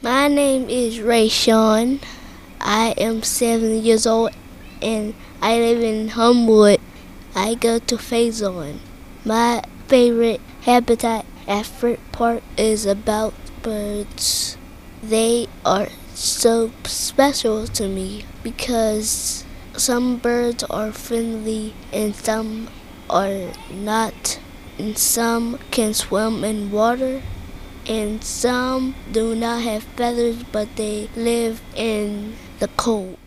My name is Rayshawn. I am 7 years old and I live in Homewood. I go to Faison. My favorite habitat at Frick Park is about birds. They are so special to me because some birds are friendly and some are not, and some can swim in water, and some do not have feathers but they live in the cold.